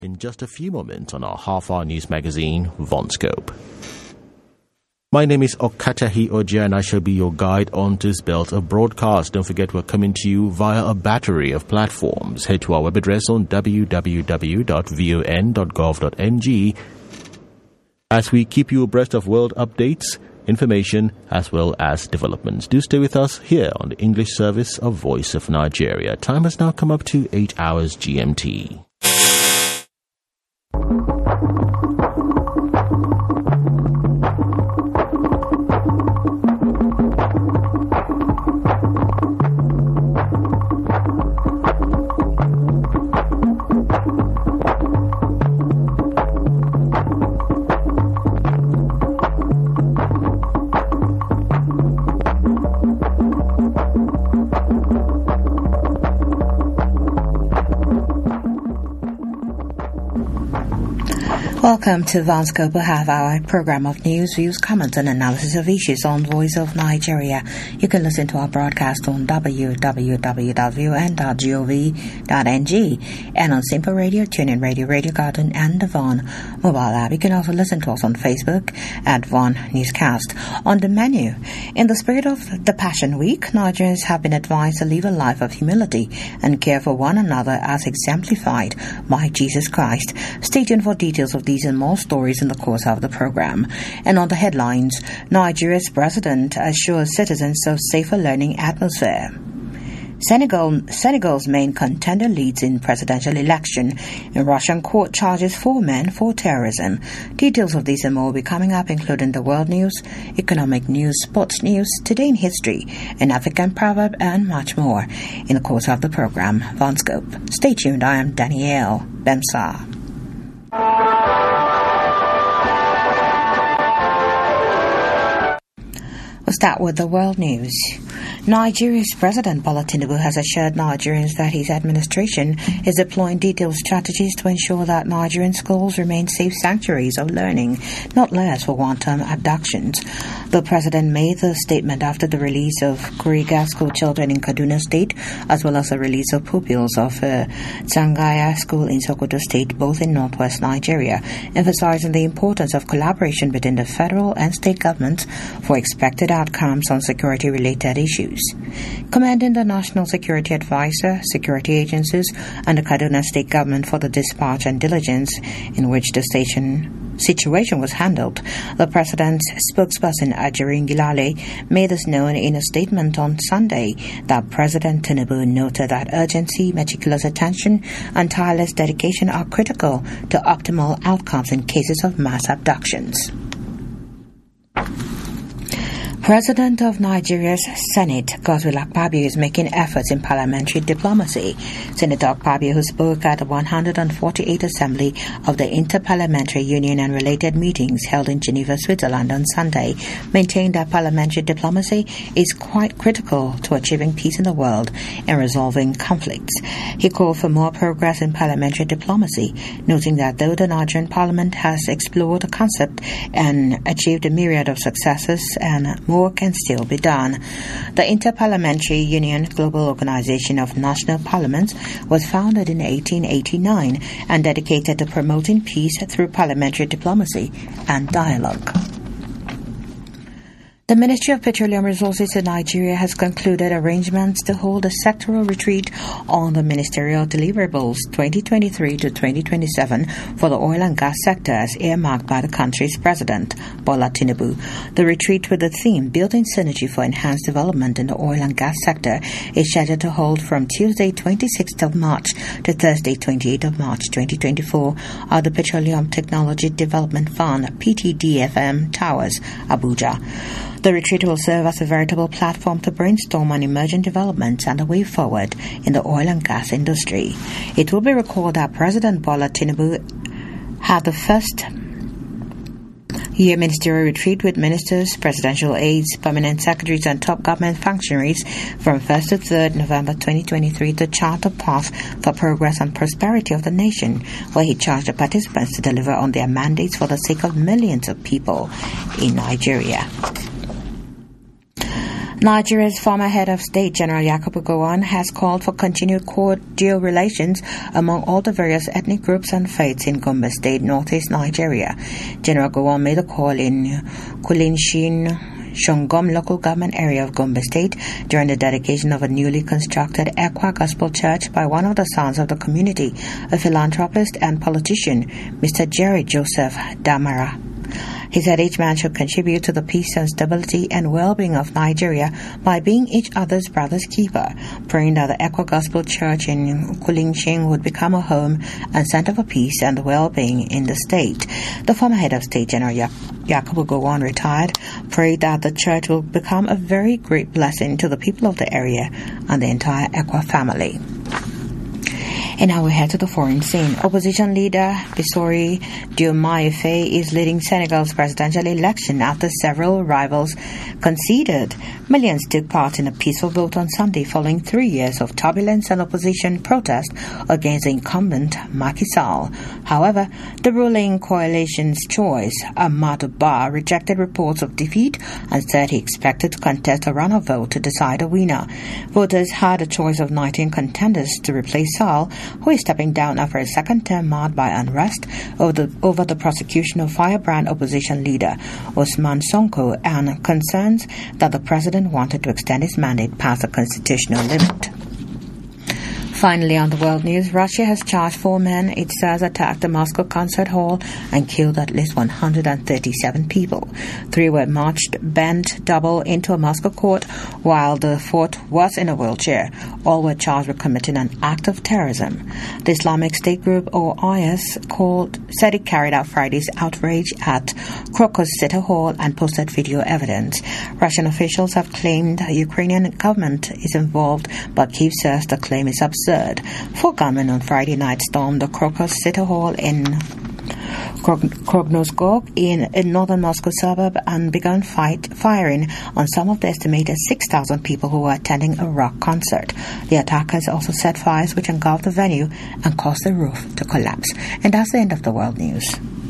In just a few moments on our half-hour news magazine, Vonscope. My name is Okatahi Oja and I shall be your guide on this belt of broadcast. Don't forget we're coming to you via a battery of platforms. Head to our web address on www.von.gov.ng as we keep you abreast of world updates, information, as well as developments. Do stay with us here on the English service of Voice of Nigeria. Time has now come up to 8 hours GMT. Welcome to Vonscope, a half-hour program of news, views, comments, and analysis of issues on Voice of Nigeria. You can listen to our broadcast on www.von.gov.ng and on Simple Radio, TuneIn Radio, Radio Garden, and the Von mobile app. You can also listen to us on Facebook at Von Newscast. On the menu, in the spirit of the Passion Week, Nigerians have been advised to live a life of humility and care for one another as exemplified by Jesus Christ. Stay tuned for details of these and more stories in the course of the program. And on the headlines, Nigeria's president assures citizens of safer learning atmosphere. Senegal's main contender leads in presidential election. In Russian court charges 4 men for terrorism. Details of these and more will be coming up, including the world news, economic news, sports news, today in history, an African proverb, and much more in the course of the program. Vonscope. Stay tuned. I am Danielle Bensah. We'll start with the world news. Nigeria's President Bola Tinubu has assured Nigerians that his administration is deploying detailed strategies to ensure that Nigerian schools remain safe sanctuaries of learning, not lairs for one-term abductions. The president made the statement after the release of Kuriga school children in Kaduna State, as well as the release of pupils of Tsangaya School in Sokoto State, both in northwest Nigeria, emphasizing the importance of collaboration between the federal and state governments for expected outcomes on security-related issues. Commending the National Security Advisor, security agencies, and the Kaduna State government for the dispatch and diligence in which the situation was handled, the president's spokesperson Ajuri Ngilale made this known in a statement on Sunday that President Tinubu noted that urgency, meticulous attention, and tireless dedication are critical to optimal outcomes in cases of mass abductions. President of Nigeria's Senate, Godswill Akpabio, is making efforts in parliamentary diplomacy. Senator Akpabio, who spoke at the 148th Assembly of the Interparliamentary Union and related meetings held in Geneva, Switzerland on Sunday, maintained that parliamentary diplomacy is quite critical to achieving peace in the world and resolving conflicts. He called for more progress in parliamentary diplomacy, noting that though the Nigerian Parliament has explored the concept and achieved a myriad of successes, and more can still be done. The Interparliamentary Union, global organization of national parliaments, was founded in 1889 and dedicated to promoting peace through parliamentary diplomacy and dialogue. The Ministry of Petroleum Resources in Nigeria has concluded arrangements to hold a sectoral retreat on the ministerial deliverables 2023 to 2027 for the oil and gas sector as earmarked by the country's president, Bola Tinubu. The retreat with the theme Building Synergy for Enhanced Development in the Oil and Gas Sector is scheduled to hold from Tuesday 26th of March to Thursday 28th of March 2024 at the Petroleum Technology Development Fund, PTDFM Towers, Abuja. The retreat will serve as a veritable platform to brainstorm on emerging developments and the way forward in the oil and gas industry. It will be recalled that President Bola Tinubu had the first year ministerial retreat with ministers, presidential aides, permanent secretaries, and top government functionaries from 1st to 3rd November 2023 to chart a path for progress and prosperity of the nation, where he charged the participants to deliver on their mandates for the sake of millions of people in Nigeria. Nigeria's former head of state, General Yakubu Gowon, has called for continued cordial relations among all the various ethnic groups and faiths in Gombe State, northeast Nigeria. General Gowon made a call in Kulinshin, Shongom local government area of Gombe State during the dedication of a newly constructed Ekwa Gospel Church by one of the sons of the community, a philanthropist and politician, Mr. Jerry Joseph Damara. He said each man should contribute to the peace and stability and well-being of Nigeria by being each other's brother's keeper, praying that the Ekwa Gospel Church in Kulinshin would become a home and center for peace and well-being in the state. The former head of state, General Yakubu Gowon, retired, prayed that the church will become a very great blessing to the people of the area and the entire Ekwa family. And now we head to the foreign scene. Opposition leader Bassirou Diomaye Faye is leading Senegal's presidential election after several rivals conceded. Millions took part in a peaceful vote on Sunday following 3 years of turbulence and opposition protest against the incumbent Macky Sall. However, the ruling coalition's choice, Amadou Ba, rejected reports of defeat and said he expected to contest a runoff vote to decide a winner. Voters had a choice of 19 contenders to replace Sall, who is stepping down after a second term marred by unrest over the prosecution of firebrand opposition leader Ousmane Sonko and concerns that the president wanted to extend his mandate past the constitutional limit. Finally, on the world news, Russia has charged 4 men it says attacked the Moscow concert hall and killed at least 137 people. 3 were marched bent double into a Moscow court, while the 4th was in a wheelchair. All were charged with committing an act of terrorism. The Islamic State group, or IS, said it carried out Friday's outrage at Crocus City Hall and posted video evidence. Russian officials have claimed the Ukrainian government is involved, but Kyiv says the claim is absurd. 4 gunmen on Friday night stormed the Crocus City Hall in Krognoskog in a northern Moscow suburb and began firing on some of the estimated 6,000 people who were attending a rock concert. The attackers also set fires which engulfed the venue and caused the roof to collapse. And that's the end of the world news.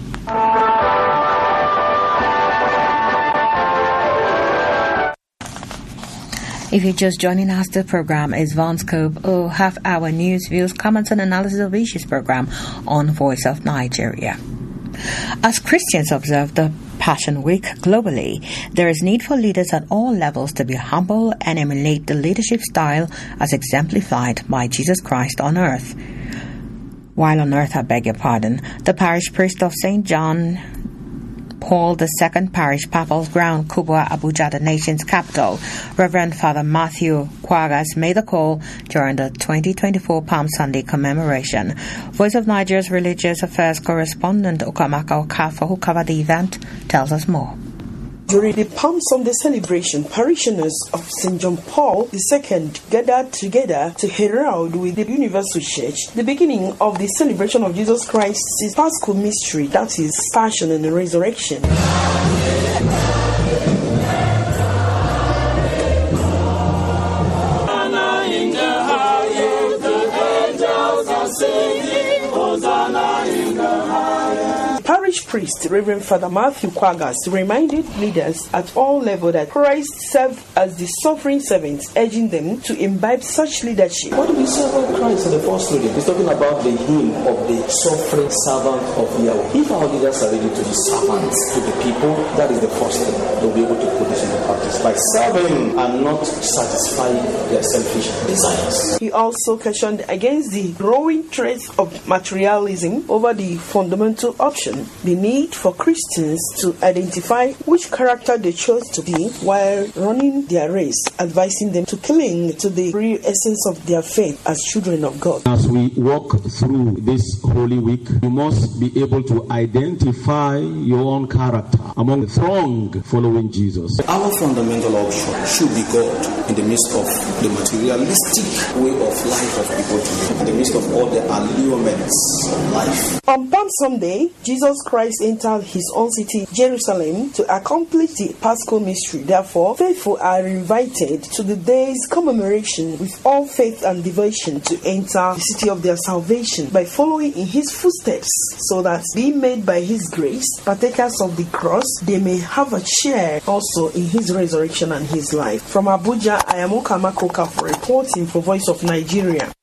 If you're just joining us, the program is VonScope, or half-hour news, views, comments, and analysis of issues program on Voice of Nigeria. As Christians observe the Passion Week globally, there is need for leaders at all levels to be humble and emulate the leadership style as exemplified by Jesus Christ on earth. While on earth, the parish priest of St. John Paul II Parish, Papal Ground, Kubwa, Abuja, the nation's capital, Reverend Father Matthew Kwagas made the call during the 2024 Palm Sunday commemoration. Voice of Nigeria's religious affairs correspondent Okamaka Okafor, who covered the event, tells us more. During the Palm Sunday celebration, parishioners of St. John Paul II gathered together to herald with the Universal Church the beginning of the celebration of Jesus Christ's Paschal mystery, that is, Passion and Resurrection. Parish priest Reverend Father Matthew Kwagas reminded leaders at all levels that Christ served as the suffering servant, urging them to imbibe such leadership. What do we say about Christ in the first reading? He's talking about the hymn of the suffering servant of Yahweh. If our leaders are ready to be servants to the people, that is the first thing. They'll be able to put this into practice by serving and not satisfying their selfish desires. He also cautioned against the growing threat of materialism over the fundamental option, the need for Christians to identify which character they chose to be while running their race, advising them to cling to the real essence of their faith as children of God. As we walk through this Holy Week, you must be able to identify your own character among the throng following Jesus. Our fundamental option should be God in the midst of the materialistic way of life of people today, in the midst of all the allurements of life. On Palm Sunday, Jesus Christ entered his own city, Jerusalem, to accomplish the Paschal mystery. Therefore, faithful are invited to the day's commemoration with all faith and devotion to enter the city of their salvation by following in his footsteps, so that, being made by his grace partakers of the cross, they may have a share also in his resurrection and his life. From Abuja, I am Okamako Kafo reporting for Voice of Nigeria.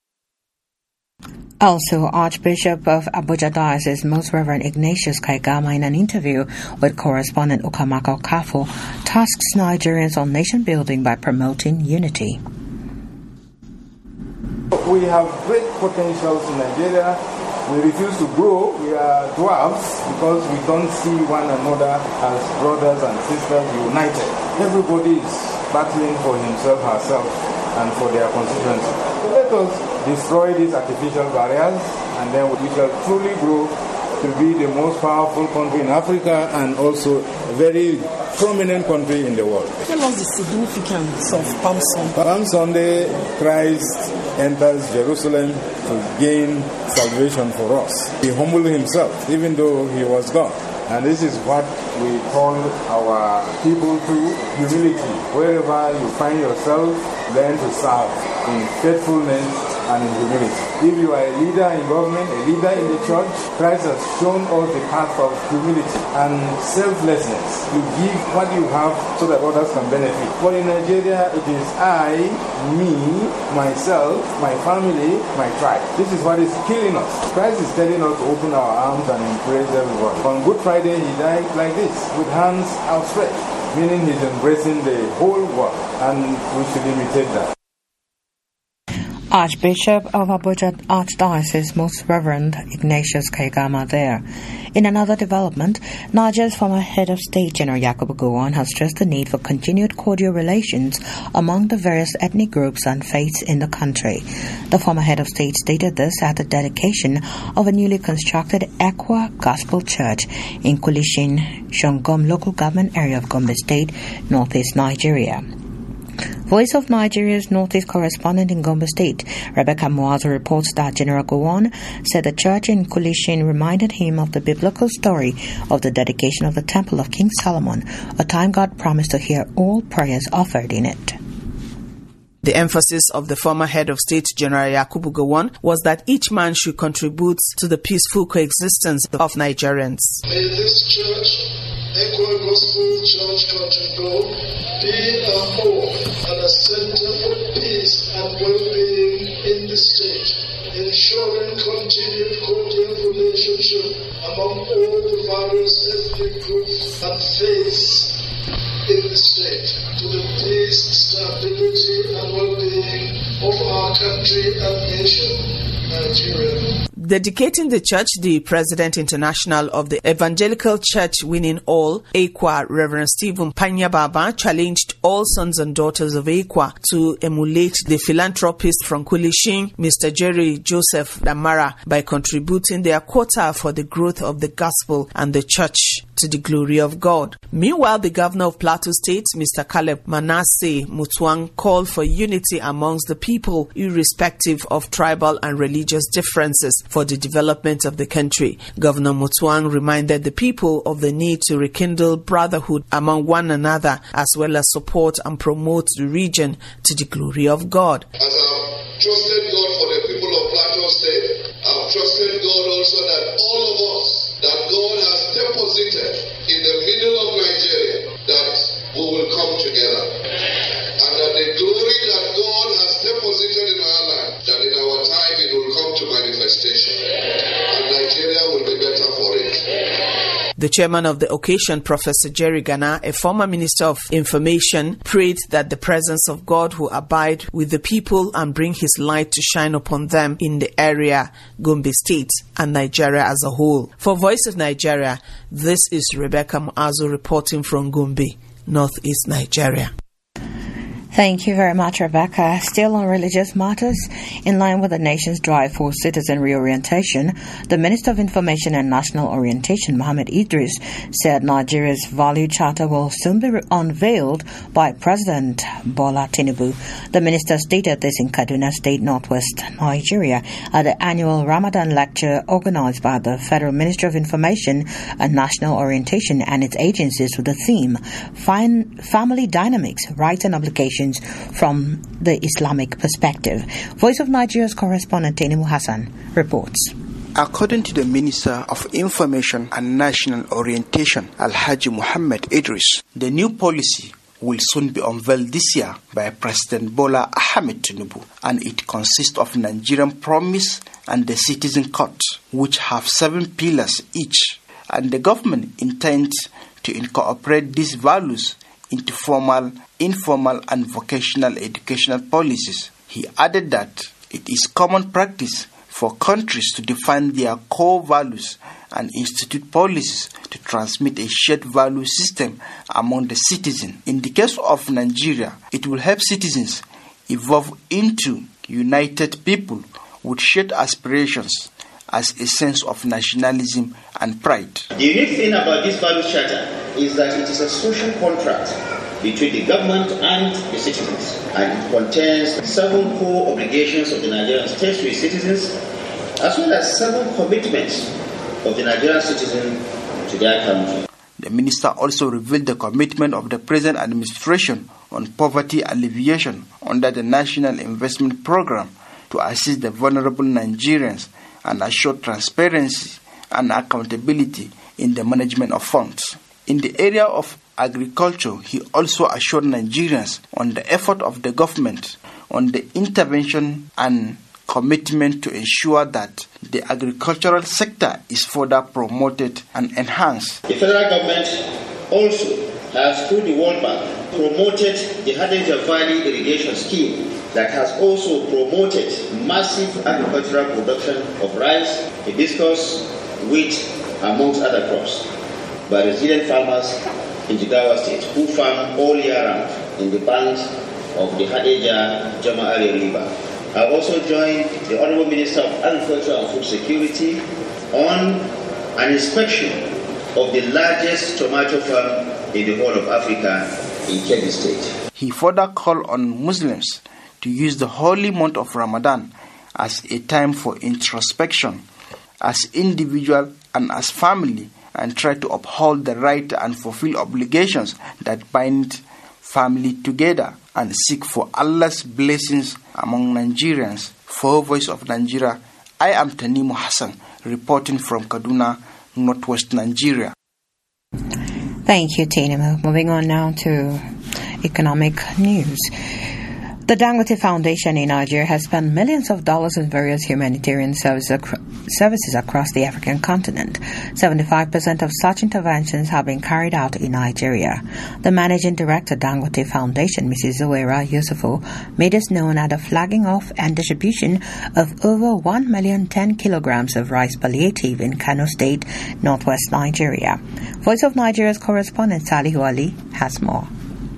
Also, Archbishop of Abuja Diocese, Most Reverend Ignatius Kaigama, in an interview with correspondent Okamako Kafo, tasks Nigerians on nation building by promoting unity. We have great potentials in Nigeria. We refuse to grow. We are dwarfs because we don't see one another as brothers and sisters united. Everybody is battling for himself, herself, and for their constituency. So let us destroy these artificial barriers, and then we shall truly grow to be the most powerful country in Africa and also a very prominent country in the world. Tell us the significance of Palm Sunday. Palm Sunday, Christ enters Jerusalem to gain salvation for us. He humbled himself, even though he was God. And this is what we call our people to humility. Wherever you find yourself, learn to serve in faithfulness and in humility. If you are a leader in government, a leader in the church, Christ has shown us the path of humility and selflessness. You give what you have so that others can benefit. But in Nigeria, it is I, me, myself, my family, my tribe. This is what is killing us. Christ is telling us to open our arms and embrace everybody. On Good Friday, he died like this, with hands outstretched, meaning he's embracing the whole world, and we should imitate that. Archbishop of Abuja Archdiocese, Most Reverend Ignatius Kaigama there. In another development, Nigeria's former head of state, General Yakubu Gowon, has stressed the need for continued cordial relations among the various ethnic groups and faiths in the country. The former head of state stated this at the dedication of a newly constructed Ekwa Gospel Church in Kulishin, Shongom local government area of Gombe State, northeast Nigeria. Voice of Nigeria's Northeast correspondent in Gombe State, Rebecca Muazu, reports that General Gowon said the church in Kulishin reminded him of the biblical story of the dedication of the Temple of King Solomon, a time God promised to hear all prayers offered in it. The emphasis of the former head of state, General Yakubu Gowon, was that each man should contribute to the peaceful coexistence of Nigerians. May this church, Ekwa Gospel Church, contribute, be a home and a center for peace and well-being in the state, ensuring continued cordial relationship among all the various ethnic groups and faiths in the state, to the peace, stability, and well-being of our country and nation, Nigeria. Dedicating the church, the President International of the Evangelical Church Winning All, Ekwa, Reverend Stephen Panyababa, challenged all sons and daughters of Ekwa to emulate the philanthropist from Kulishin, Mr. Jerry Joseph Damara, by contributing their quota for the growth of the gospel and the church to the glory of God. Meanwhile, the governor of Plateau State, Mr. Caleb Manasseh Mutuang, called for unity amongst the people, irrespective of tribal and religious differences, for the development of the country. Governor Mutuang reminded the people of the need to rekindle brotherhood among one another, as well as support and promote the region to the glory of God. As I've trusted God for the people of Plateau State, I've trusted God also that all of us, that God has deposited in the middle of Nigeria, that we will come together. And that the glory that God has deposited in our land, that in our time it will come to manifestation. And Nigeria will be better for it. The chairman of the occasion, Professor Jerry Gana, a former Minister of Information, prayed that the presence of God will abide with the people and bring his light to shine upon them in the area, Gombe State, and Nigeria as a whole. For Voice of Nigeria, this is Rebecca Muazu reporting from Gombe, northeast Nigeria. Thank you very much, Rebecca. Still on religious matters, in line with the nation's drive for citizen reorientation, the Minister of Information and National Orientation, Mohammed Idris, said Nigeria's Value Charter will soon be unveiled by President Bola Tinubu. The minister stated this in Kaduna State, Northwest Nigeria, at the annual Ramadan lecture organized by the Federal Ministry of Information and National Orientation and its agencies with the theme, Family Dynamics, Rights and Obligations from the Islamic Perspective. Voice of Nigeria's correspondent Tanimu Hassan reports. According to the Minister of Information and National Orientation, Alhaji Muhammad Idris, the new policy will soon be unveiled this year by President Bola Ahmed Tinubu, and it consists of Nigerian Promise and the Citizen Code, which have 7 pillars each, and the government intends to incorporate these values into formal, informal and vocational educational policies. He added that it is common practice for countries to define their core values and institute policies to transmit a shared value system among the citizens. In the case of Nigeria, it will help citizens evolve into united people with shared aspirations as a sense of nationalism and pride. The unique thing about this value charter is that it is a social contract between the government and the citizens, and it contains 7 core obligations of the Nigerian state to its citizens, as well as 7 commitments of the Nigerian citizen to their country. The minister also revealed the commitment of the present administration on poverty alleviation under the National Investment Program to assist the vulnerable Nigerians and assure transparency and accountability in the management of funds. In the area of agriculture, he also assured Nigerians on the effort of the government on the intervention and commitment to ensure that the agricultural sector is further promoted and enhanced. The federal government also has, through the World Bank, promoted the Hadeja Valley Irrigation Scheme that has also promoted massive agricultural production of rice, hibiscus, wheat, amongst other crops by resilient farmers in Jigawa State who farm all year round in the banks of the Hadeja Jama'ari River. I also joined the Honorable Minister of Agriculture and Food Security on an inspection of the largest tomato farm in the whole of Africa in Kebbi State. He further called on Muslims to use the holy month of Ramadan as a time for introspection as individual and as family, and try to uphold the right and fulfill obligations that bind family together and seek for Allah's blessings among Nigerians. For Voice of Nigeria, I am Tanimu Hassan, reporting from Kaduna, Northwest Nigeria. Thank you, Tanimu. Moving on now to economic news. The Dangote Foundation in Nigeria has spent millions of dollars in various humanitarian services across the African continent. 75% of such interventions have been carried out in Nigeria. The managing director, Dangote Foundation, Mrs. Zoera Yusufu, made this known at the flagging off and distribution of over 1,010 kilograms of rice palliative in Kano State, Northwest Nigeria. Voice of Nigeria's correspondent Salihu Ali has more.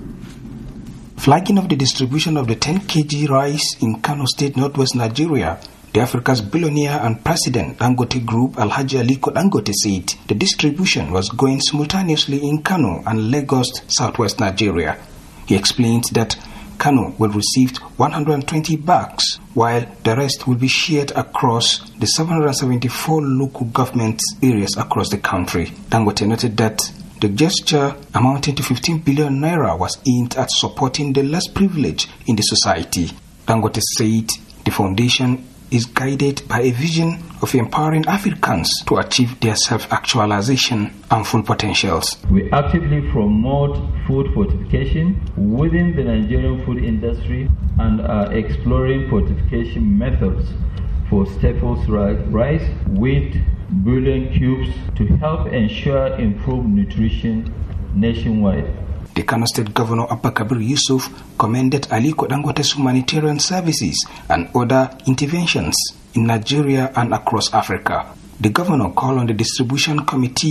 Flagging of the distribution of the 10 kg rice in Kano State, Northwest Nigeria, the Africa's billionaire and president Dangote Group, Alhaji Aliko Dangote, said the distribution was going simultaneously in Kano and Lagos, Southwest Nigeria. He explained that Kano will receive 120 bags, while the rest will be shared across the 774 local government areas across the country. Dangote noted that the gesture, amounting to 15 billion naira, was aimed at supporting the less privileged in the society. Dangote said the foundation is guided by a vision of empowering Africans to achieve their self-actualization and full potentials. We actively promote food fortification within the Nigerian food industry and are exploring fortification methods for staples like rice, wheat, bouillon cubes to help ensure improved nutrition nationwide. The Kano State Governor Abba Kabir Yusuf commended Aliko Dangote's humanitarian services and other interventions in Nigeria and across Africa. The governor called on the distribution committee to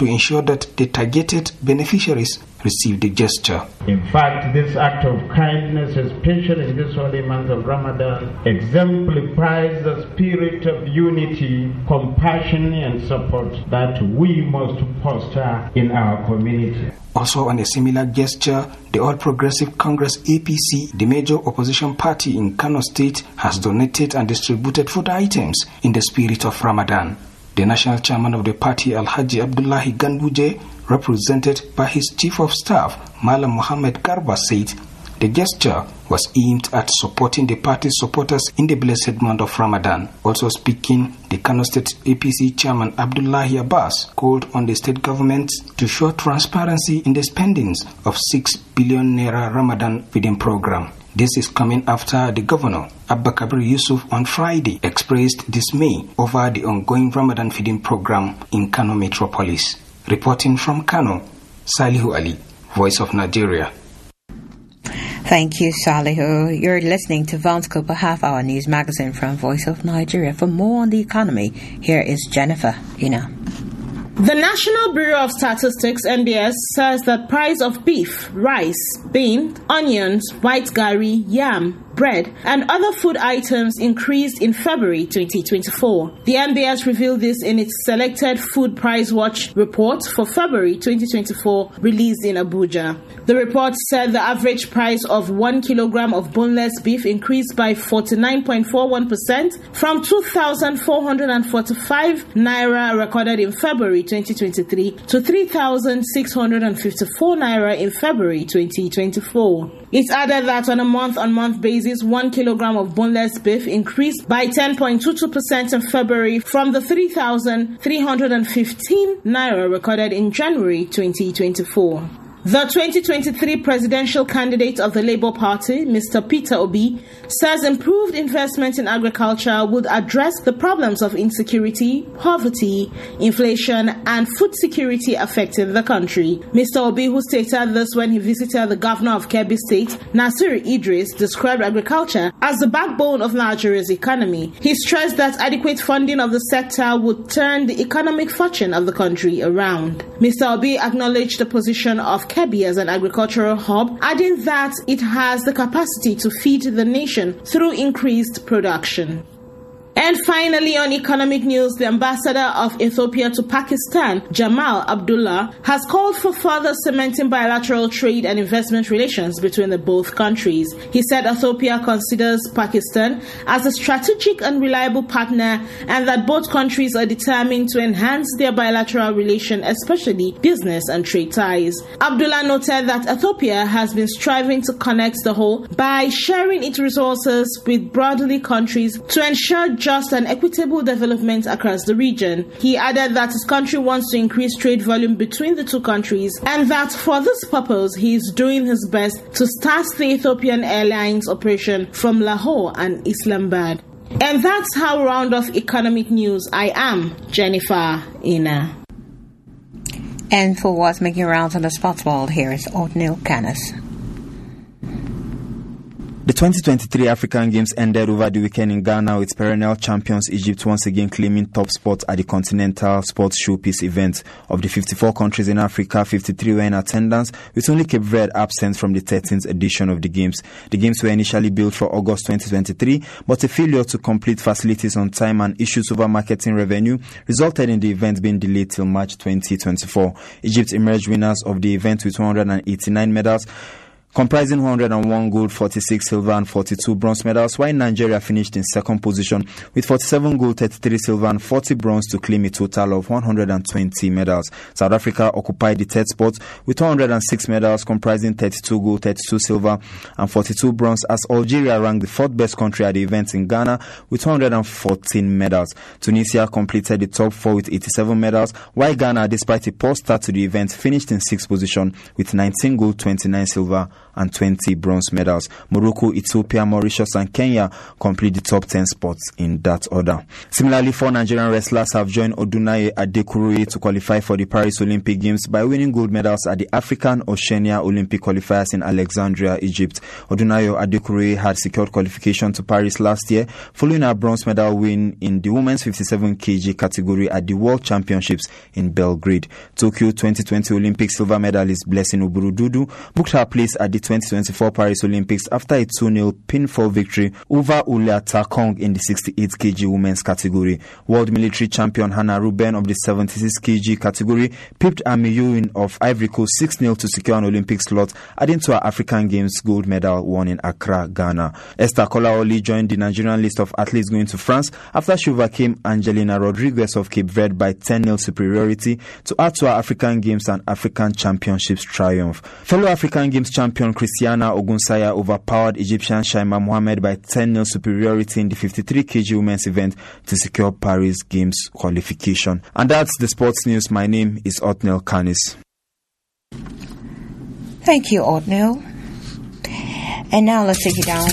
to ensure that the targeted beneficiaries receive the gesture. In fact, this act of kindness, especially in this holy month of Ramadan, exemplifies the spirit of unity, compassion, and support that we must foster in our community. Also on a similar gesture, the All Progressive Congress APC, the major opposition party in Kano State, has donated and distributed food items in the spirit of Ramadan. The national chairman of the party, Alhaji Abdullahi Ganduje, represented by his chief of staff, Malam Muhammad Garba, said the gesture was aimed at supporting the party's supporters in the blessed month of Ramadan. Also speaking, the Kano State APC chairman Abdullahi Abbas called on the state government to show transparency in the spendings of 6 billion naira Ramadan feeding program. This is coming after the governor, Abba Kabir Yusuf, on Friday expressed dismay over the ongoing Ramadan feeding program in Kano metropolis. Reporting from Kano, Salihu Ali, Voice of Nigeria. Thank you, Salihu. You're listening to Vonscope, a half-hour news magazine from Voice of Nigeria. For more on the economy, here is Jennifer Hina. The National Bureau of Statistics, NBS, says that price of beef, rice, bean, onions, white garri, yam, bread, and other food items increased in February 2024. The NBS revealed this in its Selected Food Price Watch report for February 2024, released in Abuja. The report said the average price of 1 kilogram of boneless beef increased by 49.41% from 2,445 naira recorded in February 2023 to 3,654 naira in February 2024. It added that on a month-on-month basis, 1 kilogram of boneless beef increased by 10.22% in February from the 3,315 naira recorded in January 2024. The 2023 presidential candidate of the Labour Party, Mr. Peter Obi, says improved investment in agriculture would address the problems of insecurity, poverty, inflation, and food security affecting the country. Mr. Obi, who stated this when he visited the governor of Kebbi State, Nasir Idris, described agriculture as the backbone of Nigeria's economy. He stressed that adequate funding of the sector would turn the economic fortune of the country around. Mr. Obi acknowledged the position of Kebbi as an agricultural hub, adding that it has the capacity to feed the nation through increased production. And finally, on economic news, the ambassador of Ethiopia to Pakistan, Jamal Abdullah, has called for further cementing bilateral trade and investment relations between the both countries. He said Ethiopia considers Pakistan as a strategic and reliable partner and that both countries are determined to enhance their bilateral relation, especially business and trade ties. Abdullah noted that Ethiopia has been striving to connect the whole by sharing its resources with brotherly countries to ensure just and equitable development across the region. He added that his country wants to increase trade volume between the two countries and that for this purpose he is doing his best to start the Ethiopian Airlines operation from Lahore and Islamabad. And that's how we round off economic news. I am Jennifer Ina. And for what's making rounds on the sports world, here is Othniel Canis. The 2023 African Games ended over the weekend in Ghana with perennial champions Egypt once again claiming top spot at the Continental Sports Showpiece event. Of the 54 countries in Africa, 53 were in attendance, with only Cape Verde absent from the 13th edition of the Games. The Games were initially built for August 2023, but a failure to complete facilities on time and issues over marketing revenue resulted in the event being delayed till March 2024. Egypt emerged winners of the event with 189 medals, comprising 101 gold, 46 silver and 42 bronze medals, while Nigeria finished in second position with 47 gold, 33 silver and 40 bronze to claim a total of 120 medals. South Africa occupied the third spot with 106 medals, comprising 32 gold, 32 silver and 42 bronze, as Algeria ranked the fourth best country at the event in Ghana with 114 medals. Tunisia completed the top four with 87 medals, while Ghana, despite a poor start to the event, finished in sixth position with 19 gold, 29 silver and 20 bronze medals. Morocco, Ethiopia, Mauritius and Kenya complete the top 10 spots in that order. Similarly, 4 Nigerian wrestlers have joined Odunaye Adekuroye to qualify for the Paris Olympic Games by winning gold medals at the African Oceania Olympic qualifiers in Alexandria, Egypt. Odunaye Adekuroye had secured qualification to Paris last year following a bronze medal win in the women's 57 kg category at the World Championships in Belgrade. Tokyo 2020 Olympic silver medalist Blessing Oburududu booked her place at the 2024 Paris Olympics after a 2-0 pinfall victory over Uliata Kong in the 68 kg women's category. World military champion Hannah Ruben of the 76 kg category pipped Ami Ewing of Ivory Coast 6-0 to secure an Olympic slot, adding to her African Games gold medal won in Accra, Ghana. Esther Kolaoli joined the Nigerian list of athletes going to France after she overcame Angelina Rodriguez of Cape Verde by 10-0 superiority to add to her African Games and African Championships triumph. Fellow African Games champion Christiana Ogunsaya overpowered Egyptian Shaima Mohammed by 10-0 superiority in the 53 kg women's event to secure Paris Games qualification. And that's the sports news. My name is Otnel Canis. Thank you, Otnel. And now let's take it down.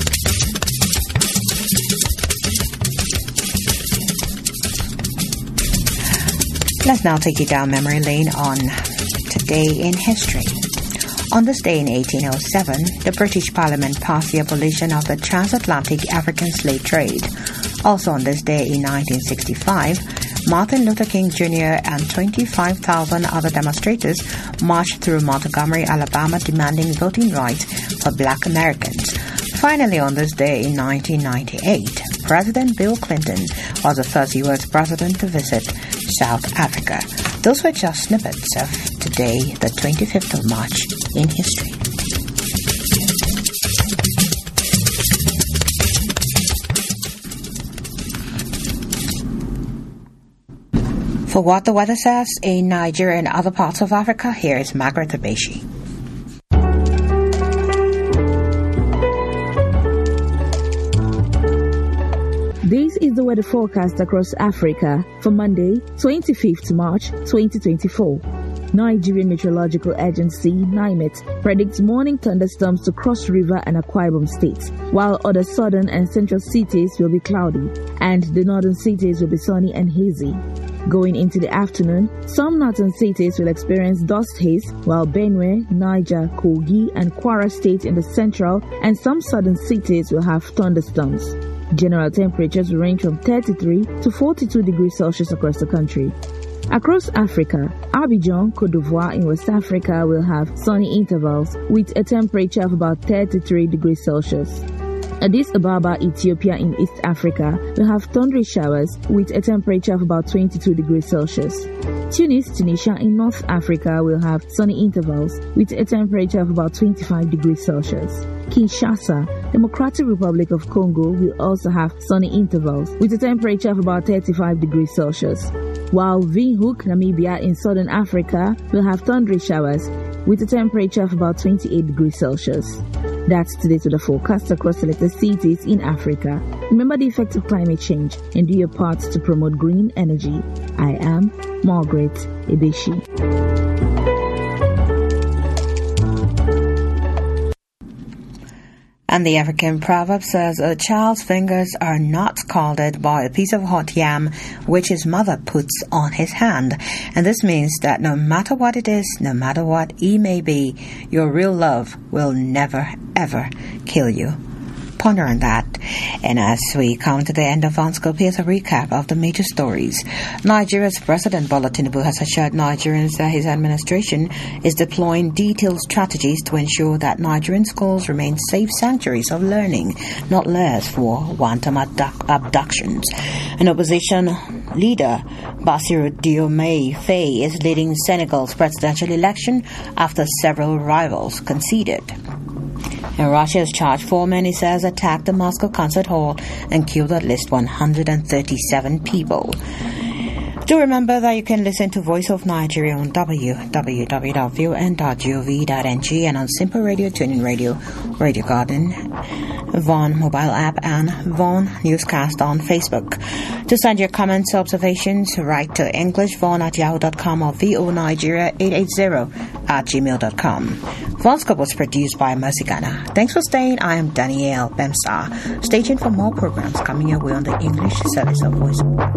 Let's now take you down memory lane on Today in History. On this day in 1807, the British Parliament passed the abolition of the transatlantic African slave trade. Also on this day in 1965, Martin Luther King Jr. and 25,000 other demonstrators marched through Montgomery, Alabama, demanding voting rights for Black Americans. Finally, on this day in 1998, President Bill Clinton was the first U.S. president to visit South Africa. Those were just snippets of today, the 25th of March, in history. For what the weather says in Nigeria and other parts of Africa, here is Margaret Abeshi. This is the weather forecast across Africa for Monday, 25th March 2024. Nigerian Meteorological Agency, NIMET, predicts morning thunderstorms to Cross River and Akwa Ibom states, while other southern and central cities will be cloudy, and the northern cities will be sunny and hazy. Going into the afternoon, some northern cities will experience dust haze, while Benue, Niger, Kogi, and Kwara states in the central and some southern cities will have thunderstorms. General temperatures will range from 33 to 42 degrees Celsius across the country. Across Africa, Abidjan, Côte d'Ivoire in West Africa will have sunny intervals with a temperature of about 33 degrees Celsius. Addis Ababa, Ethiopia in East Africa will have thundery showers with a temperature of about 22 degrees Celsius. Tunis, Tunisia in North Africa will have sunny intervals with a temperature of about 25 degrees Celsius. Kinshasa, Democratic Republic of Congo will also have sunny intervals with a temperature of about 35 degrees Celsius. While Windhoek, Namibia in Southern Africa will have thundery showers with a temperature of about 28 degrees Celsius. That's today's weather forecast across selected cities in Africa. Remember the effects of climate change and do your part to promote green energy. I am Margaret Ebeshi. And the African proverb says, a child's fingers are not scalded by a piece of hot yam which his mother puts on his hand. And this means that no matter what it is, no matter what it may be, your real love will never, ever kill you. Ponder on that. And as we come to the end of OnScope, here's a recap of the major stories. Nigeria's President Bola Tinubu has assured Nigerians that his administration is deploying detailed strategies to ensure that Nigerian schools remain safe sanctuaries of learning, not lairs for wanton abductions. An opposition leader, Bassirou Diomaye Faye, is leading Senegal's presidential election after several rivals conceded. And Russia has charged 4 men, he says, attacked the Moscow concert hall and killed at least 137 people. Do remember that you can listen to Voice of Nigeria on www.vun.gov.ng and on Simple Radio, TuneIn Radio, Radio Garden, Vaughn mobile app, and Vaughn Newscast on Facebook. To send your comments or observations, write to EnglishVaughn@yahoo.com or VO Nigeria 880 vonscope@gmail.com. Vonscope was produced by Mercy Ghana. Thanks for staying. I am Danielle Bemstar. Stay tuned for more programs coming your way on the English service of Voice.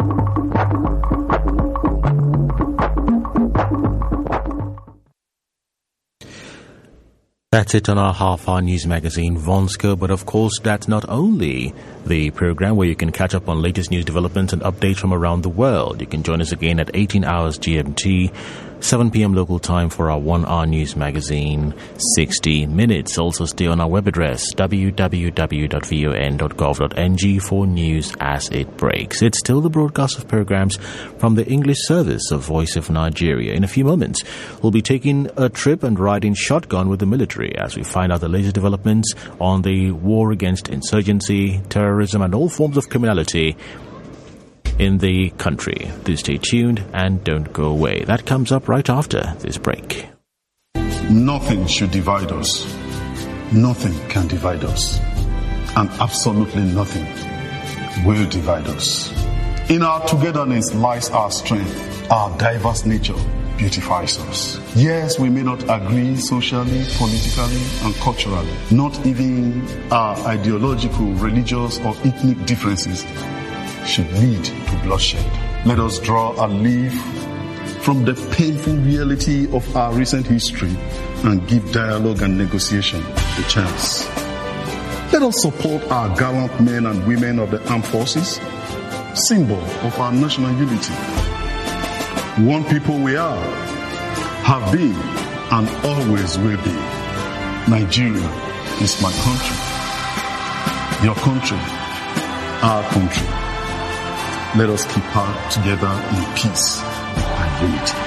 That's it on our half-hour news magazine, Vonscope. But of course, that's not only the program where you can catch up on latest news developments and updates from around the world. You can join us again at 18 hours GMT, 7 p.m. local time for our 1-hour news magazine, 60 Minutes. Also stay on our web address, www.von.gov.ng, for news as it breaks. It's still the broadcast of programs from the English service of Voice of Nigeria. In a few moments, we'll be taking a trip and riding shotgun with the military as we find out the latest developments on the war against insurgency, terrorism, and all forms of criminality in the country. Do stay tuned and don't go away. That comes up right after this break. Nothing should divide us. Nothing can divide us. And absolutely nothing will divide us. In our togetherness lies our strength. Our diverse nature beautifies us. Yes, we may not agree socially, politically, and culturally. Not even our ideological, religious, or ethnic differences should lead to bloodshed. Let us draw a leaf from the painful reality of our recent history and give dialogue and negotiation a chance. Let us support our gallant men and women of the armed forces, symbol of our national unity. One people we are, have been, and always will be. Nigeria is my country, your country, our country. Let us keep her together in peace and unity.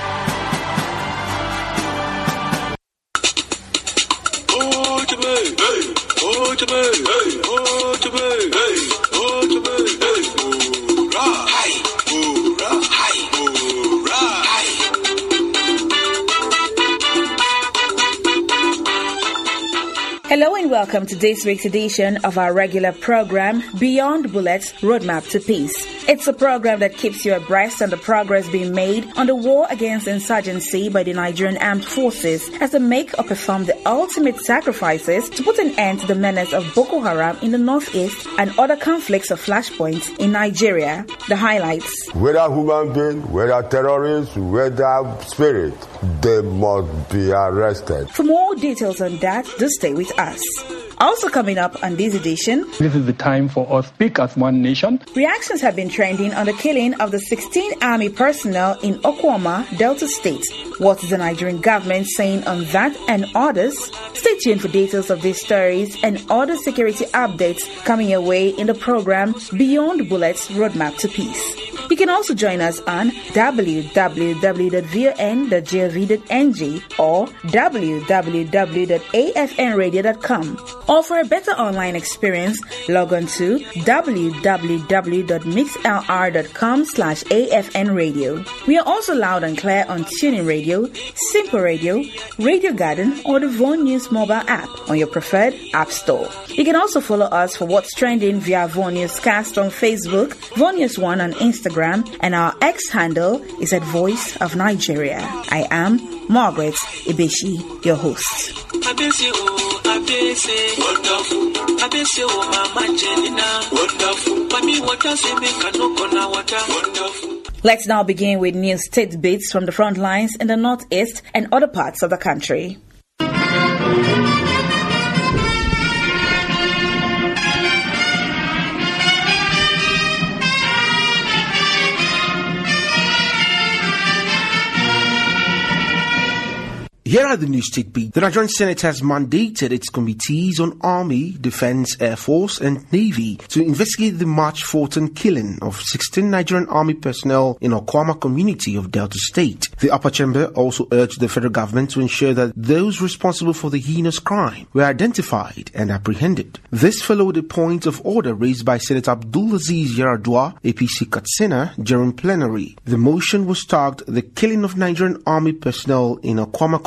Hello and welcome to this week's edition of our regular program, Beyond Bullets, Roadmap to Peace. It's a program that keeps you abreast on the progress being made on the war against insurgency by the Nigerian Armed Forces as they make or perform the ultimate sacrifices to put an end to the menace of Boko Haram in the northeast and other conflicts or flashpoints in Nigeria. The highlights. Whether human being, whether terrorists, whether spirit, they must be arrested. For more details on that, do stay with us. Also coming up on this edition, this is the time for us Speak as One Nation. Reactions have been trending on the killing of the 16 Army personnel in Okwama, Delta State. What is the Nigerian government saying on that and others? Stay tuned for details of these stories and other security updates coming your way in the program Beyond Bullets, Roadmap to Peace. You can also join us on www.von.gov.ng or www.afnradio.com. Or for a better online experience, log on to www.mixlr.com/AFNradio. We are also loud and clear on TuneIn Radio, Simple Radio, Radio Garden, or the Von News mobile app on your preferred app store. You can also follow us for what's trending via Von Newscast on Facebook, Von News One on Instagram, and our X handle is at Voice of Nigeria. I am Margaret Ibeshi, your host. Let's now begin with news tidbits from the front lines in the northeast and other parts of the country. Here are the news tidbits. The Nigerian Senate has mandated its committees on Army, Defense, Air Force and Navy to investigate the March 14 killing of 16 Nigerian Army personnel in Okwama community of Delta State. The upper chamber also urged the federal government to ensure that those responsible for the heinous crime were identified and apprehended. This followed a point of order raised by Senator Abdulaziz Yaradua, APC Katsina, during plenary. The motion was tagged the killing of Nigerian Army personnel in Okwama community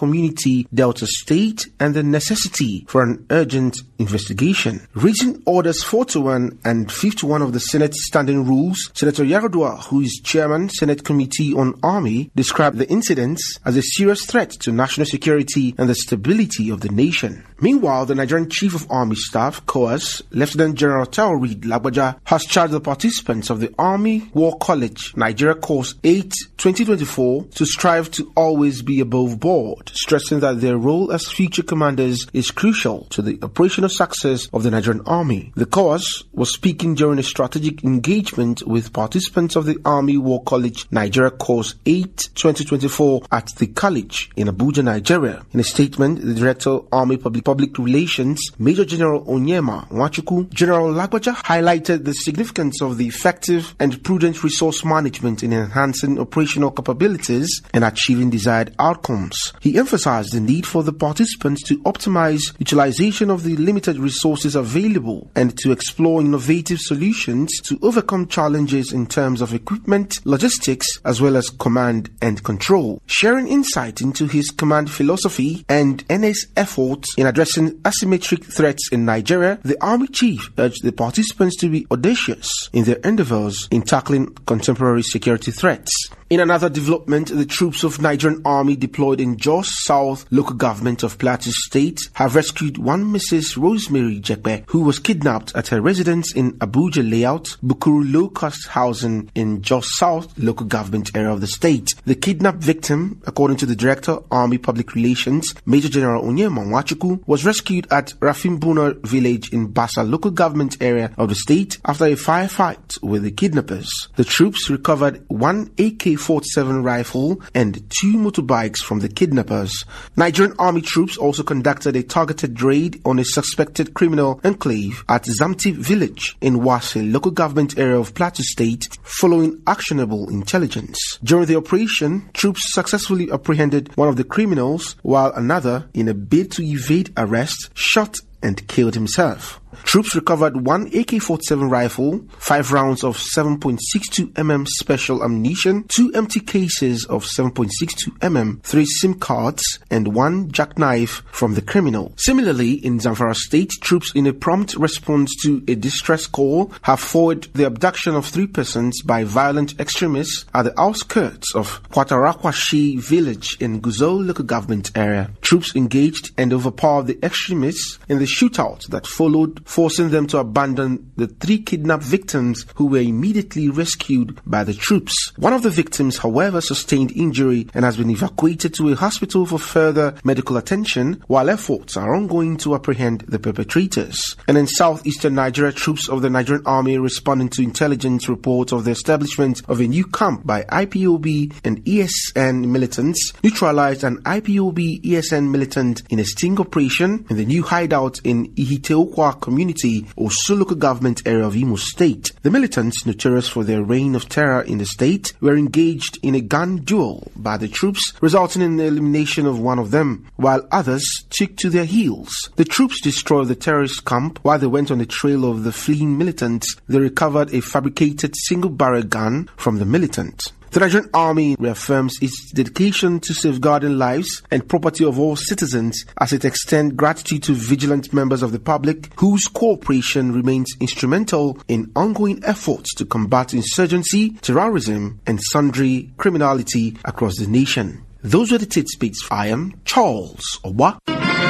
community, Delta State, and the necessity for an urgent investigation. Reading Orders 4-1 and 5-1 of the Senate Standing Rules, Senator Yaradua, who is Chairman, Senate Committee on Army, described the incidents as a serious threat to national security and the stability of the nation. Meanwhile, the Nigerian Chief of Army Staff, COAS, Lieutenant General Tao Reed Lagbaja, has charged the participants of the Army War College Nigeria Course 8 2024 to strive to always be above board, stressing that their role as future commanders is crucial to the operational success of the Nigerian Army. The COAS was speaking during a strategic engagement with participants of the Army War College Nigeria Course 8 2024 at the college in Abuja, Nigeria. In a statement, the Director, Army Public Relations, Major General Onyema Nwachukwu, General Lagbaja highlighted the significance of the effective and prudent resource management in enhancing operational capabilities and achieving desired outcomes. He emphasized the need for the participants to optimize utilization of the limited resources available and to explore innovative solutions to overcome challenges in terms of equipment, logistics, as well as command and control. Sharing insight into his command philosophy and NS efforts in addressing asymmetric threats in Nigeria, the Army Chief urged the participants to be audacious in their endeavors in tackling contemporary security threats. In another development, the troops of Nigerian Army deployed in Jos South local government of Plateau State have rescued one Mrs. Rosemary Jekpe, who was kidnapped at her residence in Abuja Layout, Bukuru Low-Cost Housing in Jos South local government area of the state. The kidnapped victim, according to the Director, Army Public Relations, Major General Onyema Nwachukwu, was rescued at Rafimbuna village in Basa local government area of the state after a firefight with the kidnappers. The troops recovered one AK-47 rifle and 2 motorbikes from the kidnappers. Nigerian Army troops also conducted a targeted raid on a suspected criminal enclave at Zamti village in Wase local government area of Plateau State following actionable intelligence. During the operation, troops successfully apprehended one of the criminals while another, in a bid to evade arrest, shot and killed himself. Troops recovered one AK-47 rifle, 5 rounds of 7.62 mm special ammunition, 2 empty cases of 7.62 mm, 3 SIM cards, and 1 jackknife from the criminal. Similarly, in Zamfara State, troops in a prompt response to a distress call have forwarded the abduction of 3 persons by violent extremists at the outskirts of Kwatarakwashi village in Guzau local government area. Troops engaged and overpowered the extremists in the shootout that followed, forcing them to abandon the 3 kidnapped victims who were immediately rescued by the troops. One of the victims, however, sustained injury and has been evacuated to a hospital for further medical attention, while efforts are ongoing to apprehend the perpetrators. And in southeastern Nigeria, troops of the Nigerian Army responding to intelligence reports of the establishment of a new camp by IPOB and ESN militants neutralized an IPOB ESN militant in a sting operation in the new hideout in Ihiteokwa community or local government area of Imo State. The militants, notorious for their reign of terror in the state, were engaged in a gun duel by the troops, resulting in the elimination of one of them, while others took to their heels. The troops destroyed the terrorist camp. While they went on the trail of the fleeing militants, they recovered a fabricated single-barrel gun from the militant. The Nigerian Army reaffirms its dedication to safeguarding lives and property of all citizens as it extends gratitude to vigilant members of the public whose cooperation remains instrumental in ongoing efforts to combat insurgency, terrorism, and sundry criminality across the nation. Those were the tidbits. I am Charles Owa.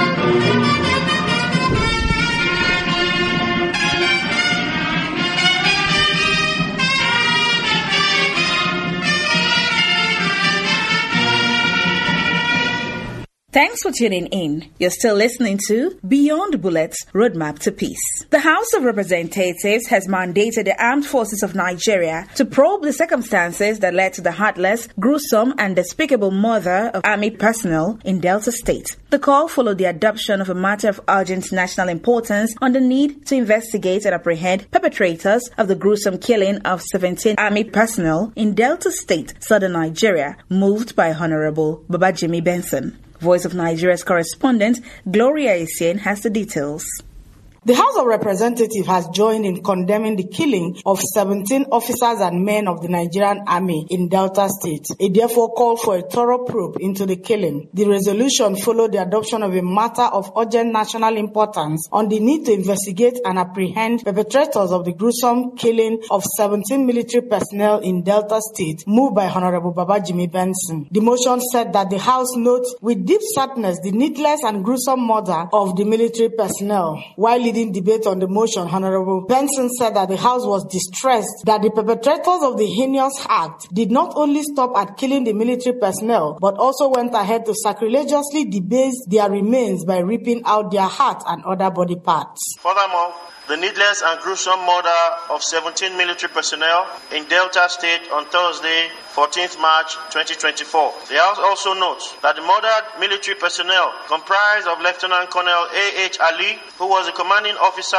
Thanks for tuning in. You're still listening to Beyond Bullets, Roadmap to Peace. The House of Representatives has mandated the Armed Forces of Nigeria to probe the circumstances that led to the heartless, gruesome, and despicable murder of Army personnel in Delta State. The call followed the adoption of a matter of urgent national importance on the need to investigate and apprehend perpetrators of the gruesome killing of 17 Army personnel in Delta State, southern Nigeria, moved by Honorable Babajimi Benson. Voice of Nigeria's correspondent Gloria Essien has the details. The House of Representatives has joined in condemning the killing of 17 officers and men of the Nigerian Army in Delta State. It therefore called for a thorough probe into the killing. The resolution followed the adoption of a matter of urgent national importance on the need to investigate and apprehend perpetrators of the gruesome killing of 17 military personnel in Delta State, moved by Honorable Babajimi Benson. The motion said that the House notes with deep sadness the needless and gruesome murder of the military personnel. While leading debate on the motion, Honorable Benson said that the House was distressed that the perpetrators of the heinous act did not only stop at killing the military personnel, but also went ahead to sacrilegiously debase their remains by ripping out their heart and other body parts. Furthermore, the needless and gruesome murder of 17 military personnel in Delta State on Thursday, 14th March 2024. The House also notes that the murdered military personnel comprised of Lieutenant Colonel A.H. Ali, who was the commanding officer,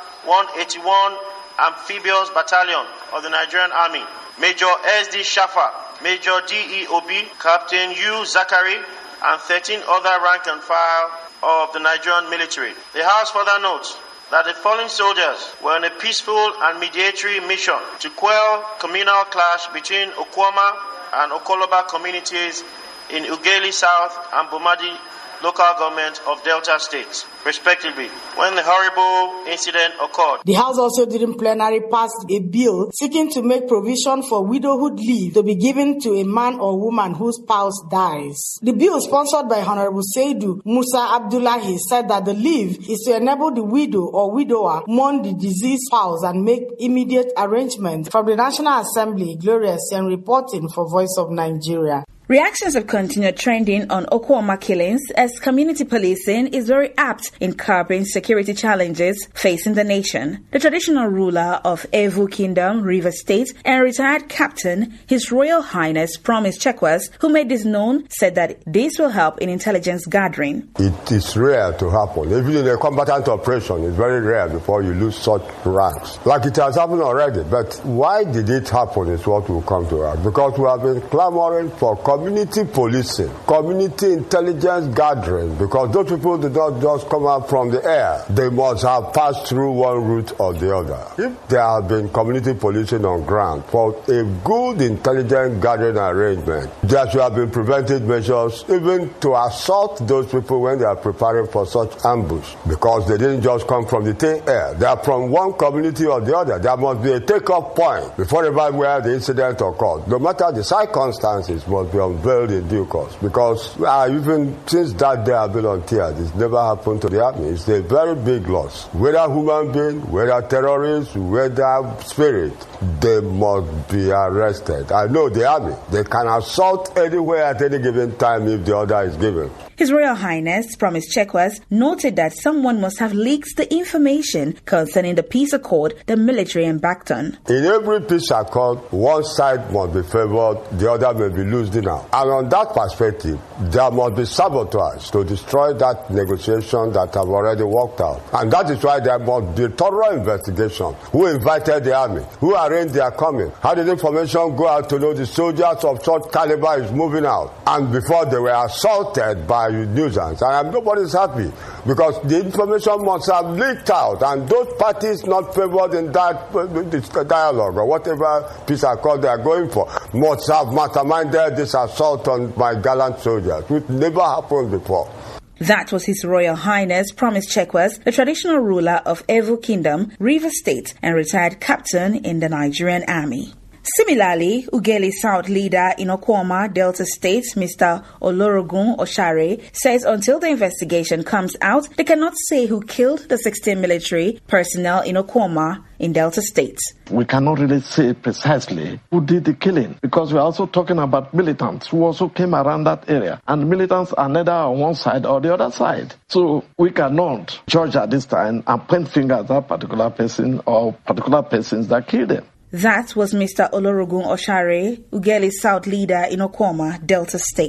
181 Amphibious Battalion of the Nigerian Army, Major S.D. Shafa, Major D.E. Obi, Captain U. Zachary, and 13 other rank and file of the Nigerian military. The House further notes that the fallen soldiers were on a peaceful and mediatory mission to quell communal clash between Okwama and Okoloba communities in Ughelli South and Bomadi local government of Delta State, respectively, when the horrible incident occurred. The House also during plenary passed a bill seeking to make provision for widowhood leave to be given to a man or woman whose spouse dies. The bill, sponsored by Honorable Seidu Musa Abdullahi, said that the leave is to enable the widow or widower mourn the deceased spouse and make immediate arrangements. From the National Assembly, Gloria Sen reporting for Voice of Nigeria. Reactions have continued trending on Okwama killings as community policing is very apt in curbing security challenges facing the nation. The traditional ruler of Evu Kingdom, Rivers State, and retired captain, His Royal Highness Promise Chekwas, who made this known, said that this will help in intelligence gathering. It is rare to happen. Even in a combatant operation, it's very rare before you lose such ranks. Like it has happened already. But why did it happen is what will come to us. Because we have been clamoring for community policing, community intelligence gathering, because those people do not just come out from the air. They must have passed through one route or the other. If there have been community policing on ground for a good intelligence gathering arrangement, there should have been preventive measures even to assault those people when they are preparing for such ambush, because they didn't just come from the thin air. They are from one community or the other. There must be a takeoff point before where the incident occurred. No matter the circumstances, must be unveiled in due course, because even since that day I've been on tears, it's never happened to the army. It's a very big loss. Whether human being, whether terrorists, whether spirit, they must be arrested. I know the army, they can assault anywhere at any given time if the order is given. His Royal Highness Promise Chekwas noted that someone must have leaked the information concerning the peace accord the military embarked on. In every peace accord, one side must be favored, the other may be losing out. And on that perspective, there must be sabotage to destroy that negotiation that have already worked out. And that is why there must be a thorough investigation. Who invited the army? Who arranged their coming? How did information go out to know the soldiers of such caliber is moving out? And before they were assaulted by nuisance, and nobody's happy because the information must have leaked out, and those parties not favored in that dialogue or whatever peace accord they are going for must have masterminded this assault on my gallant soldiers, which never happened before. That was His Royal Highness Promise Chekwas, the traditional ruler of Evu Kingdom, Rivers State, and retired captain in the Nigerian Army. Similarly, Ughelli South leader in Okwama, Delta State, Mr. Olorogun Oshare, says until the investigation comes out, they cannot say who killed the 16 military personnel in Okwama in Delta State. We cannot really say precisely who did the killing, because we're also talking about militants who also came around that area, and militants are neither on one side or the other side. So we cannot judge at this time and point fingers at that particular person or particular persons that killed them. That was Mr. Olorogun Oshare, Ughelli South leader in Okwama, Delta State.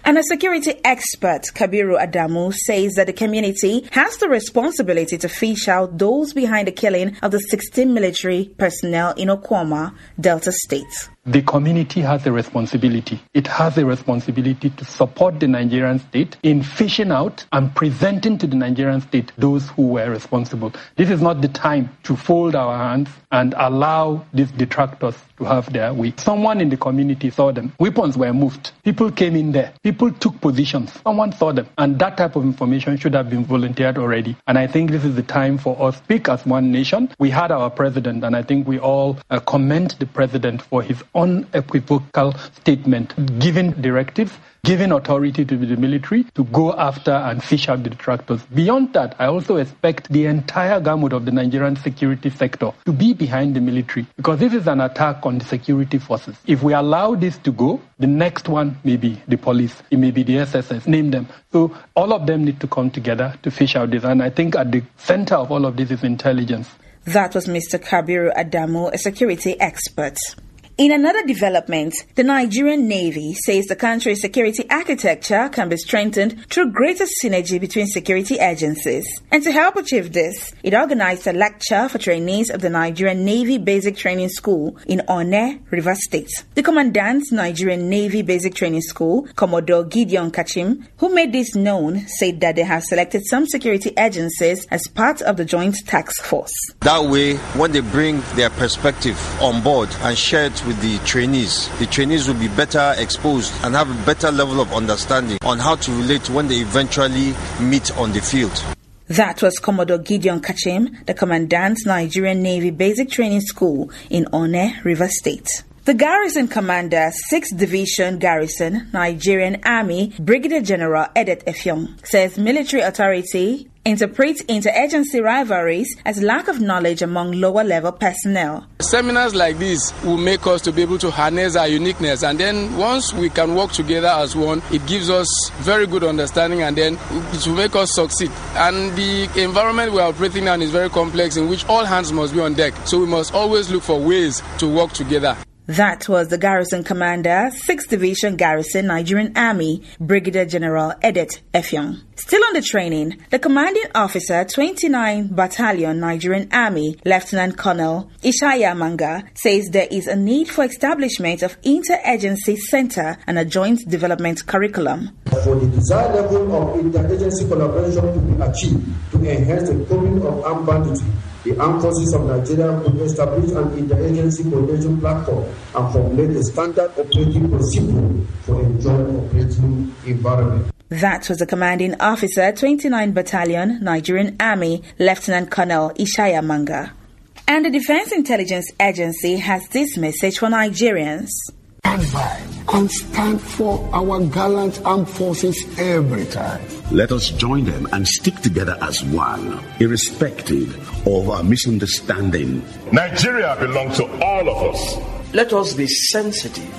And a security expert, Kabiru Adamu, says that the community has the responsibility to fish out those behind the killing of the 16 military personnel in Okwama, Delta State. The community has a responsibility. It has a responsibility to support the Nigerian state in fishing out and presenting to the Nigerian state those who were responsible. This is not the time to fold our hands and allow these detractors to have their way. Someone in the community saw them. Weapons were moved. People came in there. People took positions. Someone saw them. And that type of information should have been volunteered already. And I think this is the time for us to speak as one nation. We had our president, and I think we all commend the president for his unequivocal statement, giving directives, giving authority to the military to go after and fish out the detractors. Beyond that, I also expect the entire gamut of the Nigerian security sector to be behind the military, because this is an attack on the security forces. If we allow this to go, the next one may be the police, it may be the SSS, name them. So all of them need to come together to fish out this. And I think at the center of all of this is intelligence. That was Mr. Kabiru Adamu, a security expert. In another development, the Nigerian Navy says the country's security architecture can be strengthened through greater synergy between security agencies. And to help achieve this, it organized a lecture for trainees of the Nigerian Navy Basic Training School in Onne, Rivers State. The Commandant's Nigerian Navy Basic Training School, Commodore Gideon Kachim, who made this known, said that they have selected some security agencies as part of the Joint Task Force. That way, when they bring their perspective on board and share it with the trainees will be better exposed and have a better level of understanding on how to relate when they eventually meet on the field. That was Commodore Gideon Kachim, the Commandant's Nigerian Navy Basic Training School in Onne, Rivers State. The Garrison Commander, 6th Division Garrison, Nigerian Army, Brigadier General Edet Effiong, says military authority interprets interagency rivalries as lack of knowledge among lower-level personnel. Seminars like this will make us to be able to harness our uniqueness, and then once we can work together as one, it gives us very good understanding, and then it will make us succeed. And the environment we are operating in is very complex, in which all hands must be on deck, so we must always look for ways to work together. That was the Garrison Commander, 6th Division Garrison, Nigerian Army, Brigadier General Edet Effiong. Still on the training, the Commanding Officer, 29 Battalion, Nigerian Army, Lieutenant Colonel Ishaya Manga, says there is a need for establishment of interagency center and a joint development curriculum. For the desired level of interagency collaboration to be achieved to enhance the coping of armed banditry, the Armed Forces of Nigeria could establish an interagency coordination platform and formulate a standard operating procedure for a joint operating environment. That was the Commanding Officer, 29 Battalion, Nigerian Army, Lieutenant Colonel Ishaya Manga. And the Defense Intelligence Agency has this message for Nigerians. Stand by and stand for our gallant armed forces every time. Let us join them and stick together as one, irrespective of our misunderstanding. Nigeria belongs to all of us. Let us be sensitive.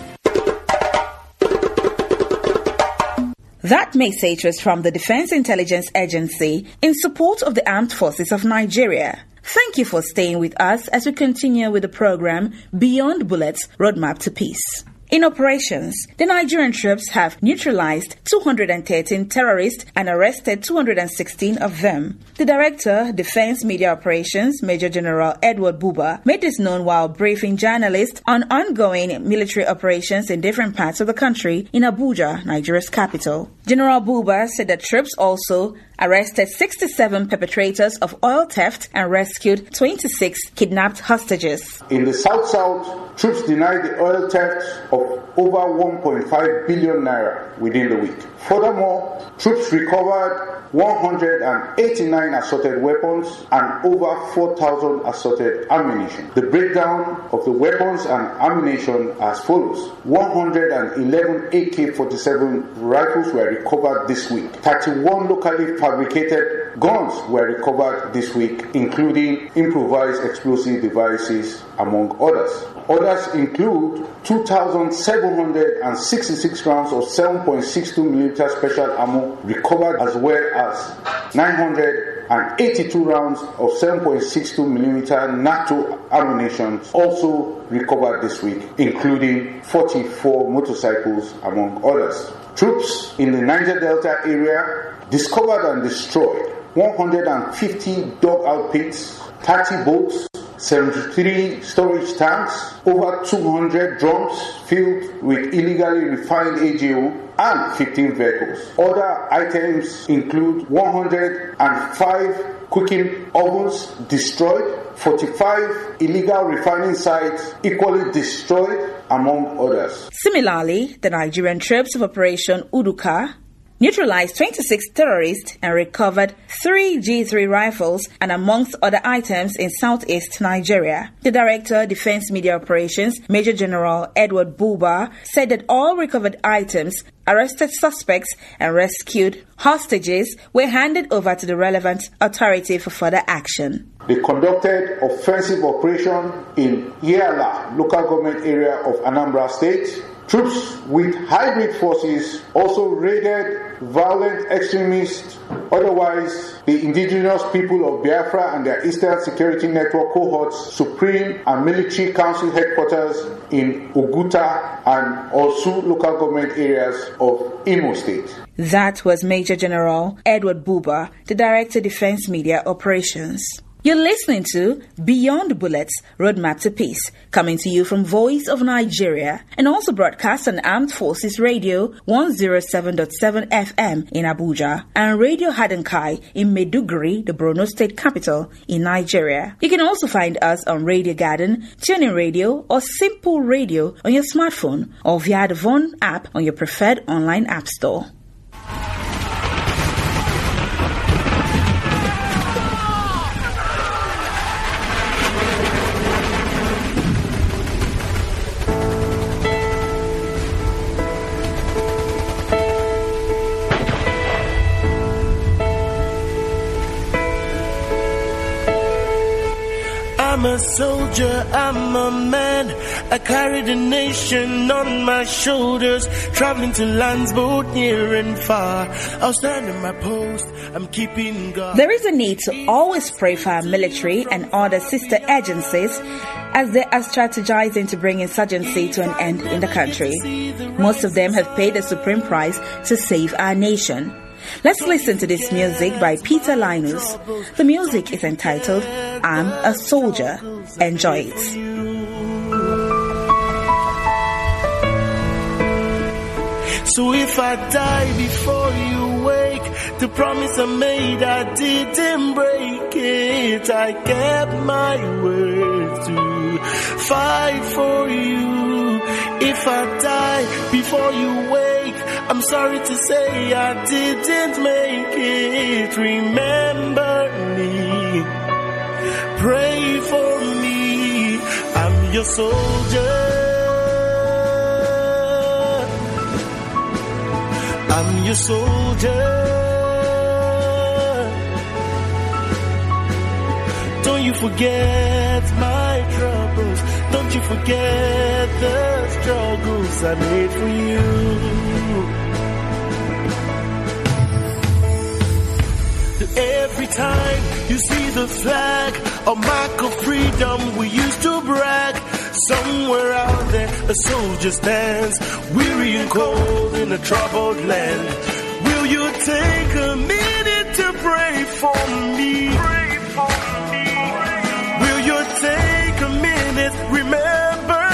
That message was from the Defense Intelligence Agency in support of the Armed Forces of Nigeria. Thank you for staying with us as we continue with the program Beyond Bullets, Roadmap to Peace. In operations, the Nigerian troops have neutralized 213 terrorists and arrested 216 of them. The Director, Defense Media Operations, Major General Edward Buba, made this known while briefing journalists on ongoing military operations in different parts of the country in Abuja, Nigeria's capital. General Buba said that troops also arrested 67 perpetrators of oil theft and rescued 26 kidnapped hostages. In the South-South, troops denied the oil theft of over 1.5 billion naira within the week. Furthermore, troops recovered 189 assorted weapons and over 4,000 assorted ammunition. The breakdown of the weapons and ammunition as follows. 111 AK-47 rifles were recovered this week. 31 locally fabricated guns were recovered this week, including improvised explosive devices, among others. Others include 2,766 rounds of 7.62mm special ammo recovered, as well as 982 rounds of 7.62mm NATO ammunition also recovered this week, including 44 motorcycles, among others. troops in the Niger Delta area discovered and destroyed 150 dog outfits, 30 boats, 73 storage tanks, over 200 drums filled with illegally refined AGO, and 15 vehicles. Other items include 105 cooking ovens destroyed, 45 illegal refining sites equally destroyed, among others. Similarly, the Nigerian troops of Operation Uduka neutralized 26 terrorists and recovered 3 G3 rifles and amongst other items in southeast Nigeria. The Director, Defense Media Operations, Major General Edward Buba, said that all recovered items, arrested suspects and rescued hostages were handed over to the relevant authority for further action. They conducted offensive operation in Yala, local government area of Anambra State. Troops with hybrid forces also raided violent extremists, otherwise the indigenous people of Biafra and their Eastern Security Network cohorts, Supreme and Military Council headquarters in Oguta and Osu local government areas of Imo State. That was Major General Edward Buba, the Director, Defense Media Operations. You're listening to Beyond Bullets, Roadmap to Peace, coming to you from Voice of Nigeria and also broadcast on Armed Forces Radio 107.7 FM in Abuja and Radio Hadankai in Maiduguri, the Borno State capital in Nigeria. You can also find us on Radio Garden, TuneIn Radio or Simple Radio on your smartphone or via the Von app on your preferred online app store. I'm a soldier, I'm a man. I carry the nation on my shoulders, traveling to lands both near and far. I'll stand in my post, I'm keeping guard. There is a need to always pray for our military and other sister agencies as they are strategizing to bring insurgency to an end in the country. Most of them have paid the supreme price to save our nation. Let's listen to this music by Peter Linus. The music is entitled I'm a Soldier. Enjoy it. So if I die before you wake, the promise I made I didn't break it. I kept my word to fight for you. If I die before you wake, I'm sorry to say I didn't make it. Remember me, pray for me. I'm your soldier. I'm your soldier. Don't you forget my troubles. Don't you forget the struggles I made for you. Every time you see the flag, a mark of freedom, we used to brag. Somewhere out there, a soldier stands, weary and cold in a troubled land. Will you take a minute to pray for me? Will you take a minute, remember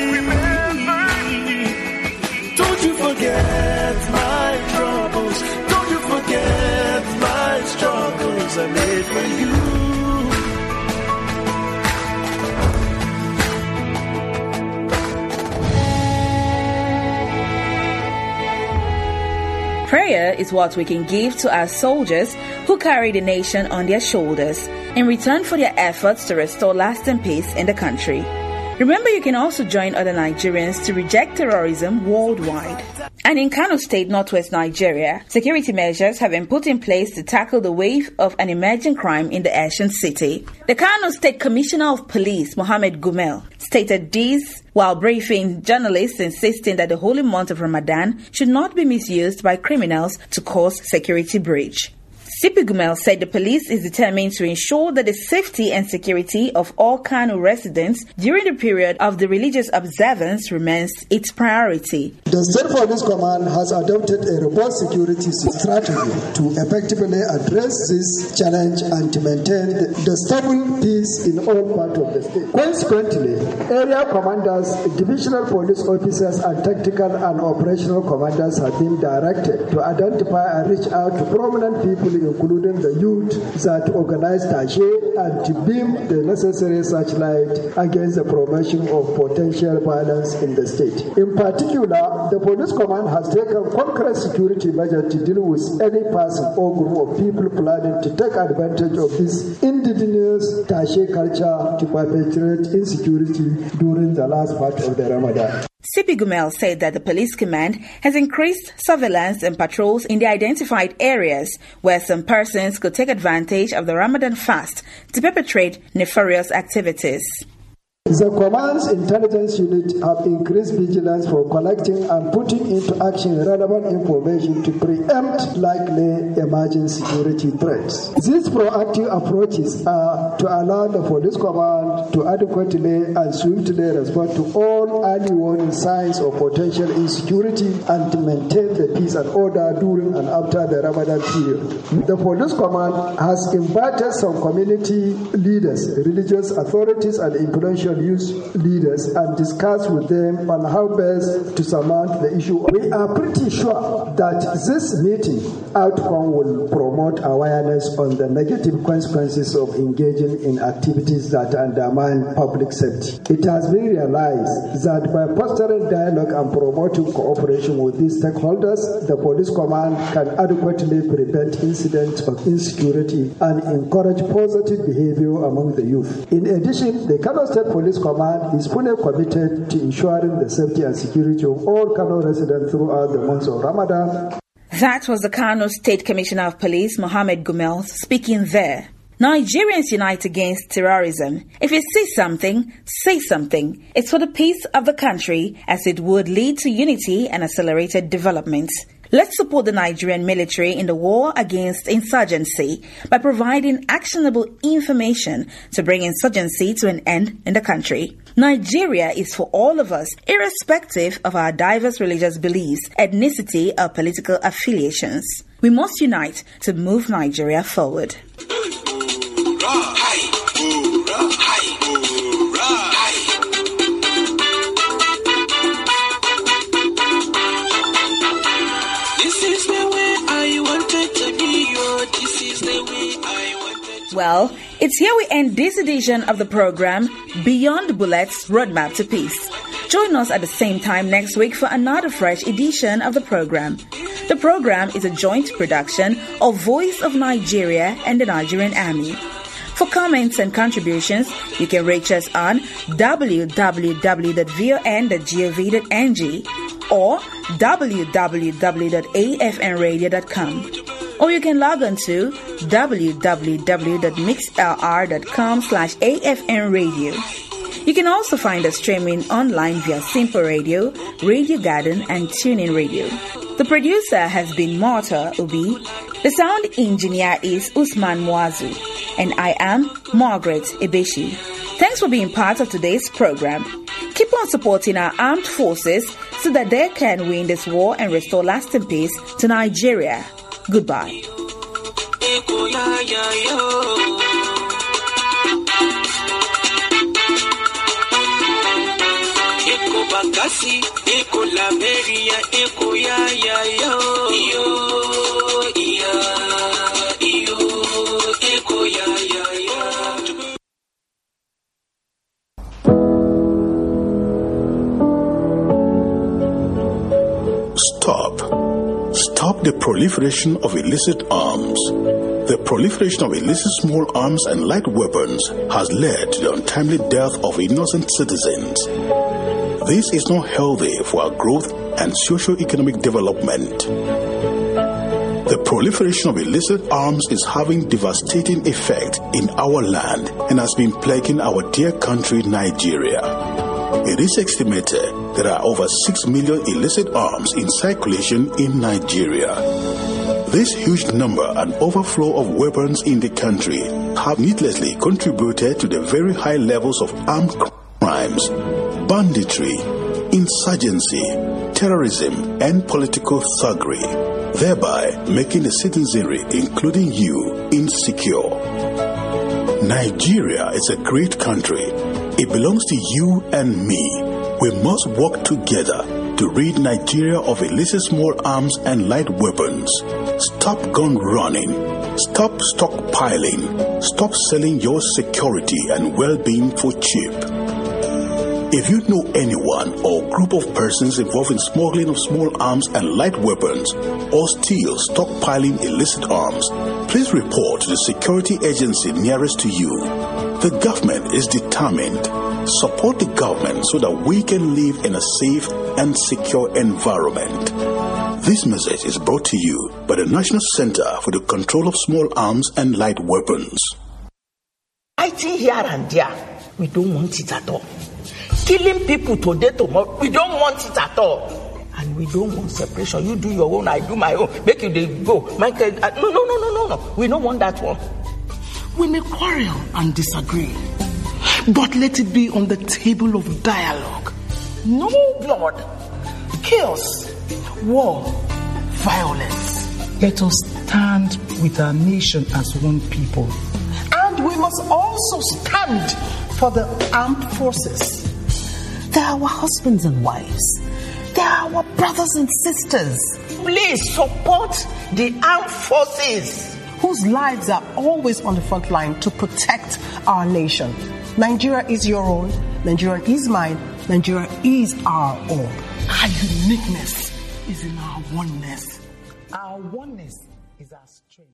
me? Don't you forget my troubles. Don't you forget my struggles I made for you. Prayer is what we can give to our soldiers who carry the nation on their shoulders in return for their efforts to restore lasting peace in the country. Remember, you can also join other Nigerians to reject terrorism worldwide. And in Kano State, northwest Nigeria, security measures have been put in place to tackle the wave of an emerging crime in the ancient city. The Kano State Commissioner of Police, Mohammed Gumel, stated this while briefing journalists, insisting that the holy month of Ramadan should not be misused by criminals to cause security breach. CP Gumel said the police is determined to ensure that the safety and security of all Kano residents during the period of the religious observance remains its priority. The State Police Command has adopted a robust security strategy to effectively address this challenge and to maintain the stable peace in all parts of the state. Consequently, area commanders, divisional police officers, and tactical and operational commanders have been directed to identify and reach out to prominent people, including the youth that organize Tashe, and to beam the necessary searchlight against the promotion of potential violence in the state. In particular, the police command has taken concrete security measures to deal with any person or group of people planning to take advantage of this indigenous Tashe culture to perpetrate insecurity during the last part of the Ramadan. CP Gumel said that the police command has increased surveillance and patrols in the identified areas where some persons could take advantage of the Ramadan fast to perpetrate nefarious activities. The command's intelligence unit have increased vigilance for collecting and putting into action relevant information to preempt likely emerging security threats. These proactive approaches are to allow the police command to adequately and swiftly respond to all early warning signs of potential insecurity and to maintain the peace and order during and after the Ramadan period. The police command has invited some community leaders, religious authorities, and influential youth leaders and discuss with them on how best to surmount the issue. We are pretty sure that this meeting outcome will promote awareness on the negative consequences of engaging in activities that undermine public safety. It has been realized that by fostering dialogue and promoting cooperation with these stakeholders, the police command can adequately prevent incidents of insecurity and encourage positive behavior among the youth. In addition, the Kano State Police Command is fully committed to ensuring the safety and security of all Kano residents throughout the months of Ramadan. That was the Kano State Commissioner of Police, Mohammed Gumel, speaking there. Nigerians unite against terrorism. If you see something, say something. It's for the peace of the country, as it would lead to unity and accelerated development. Let's support the Nigerian military in the war against insurgency by providing actionable information to bring insurgency to an end in the country. Nigeria is for all of us, irrespective of our diverse religious beliefs, ethnicity, or political affiliations. We must unite to move Nigeria forward. Well, it's here we end this edition of the program, Beyond Bullets, Roadmap to Peace. Join us at the same time next week for another fresh edition of the program. The program is a joint production of Voice of Nigeria and the Nigerian Army. For comments and contributions, you can reach us on www.von.gov.ng or www.afnradio.com. Or you can log on to www.mixlr.com/AFNradio. You can also find us streaming online via Simple Radio, Radio Garden, and TuneIn Radio. The producer has been Marta Ubi. The sound engineer is Usman Mwazu. And I am Margaret Ebeshi. Thanks for being part of today's program. Keep on supporting our armed forces so that they can win this war and restore lasting peace to Nigeria. Goodbye. Stop the proliferation of illicit arms. The proliferation of illicit small arms and light weapons has led to the untimely death of innocent citizens. This is not healthy for our growth and socio-economic development. The proliferation of illicit arms is having devastating effect in our land and has been plaguing our dear country, Nigeria. It is estimated there are over 6 million illicit arms in circulation in Nigeria. This huge number and overflow of weapons in the country have needlessly contributed to the very high levels of armed crimes, banditry, insurgency, terrorism, and political thuggery, thereby making the citizenry, including you, insecure. Nigeria is a great country. It belongs to you and me. We must work together to rid Nigeria of illicit small arms and light weapons. Stop gun running. Stop stockpiling. Stop selling your security and well-being for cheap. If you know anyone or group of persons involved in smuggling of small arms and light weapons, or still stockpiling illicit arms, please report to the security agency nearest to you. The government is determined. Support the government so that we can live in a safe and secure environment. This message is brought to you by the National Center for the Control of Small Arms and Light Weapons. Fighting here and there, we don't want it at all. Killing people today, tomorrow, we don't want it at all. And we don't want separation. You do your own, I do my own. Make you they go. No. We don't want that one. We may quarrel and disagree, but let it be on the table of dialogue. No blood, chaos, war, violence. Let us stand with our nation as one people. And we must also stand for the armed forces. They are our husbands and wives. They are our brothers and sisters. Please support the armed forces, whose lives are always on the front line to protect our nation. Nigeria is your own. Nigeria is mine. Nigeria is our own. Our uniqueness is in our oneness. Our oneness is our strength.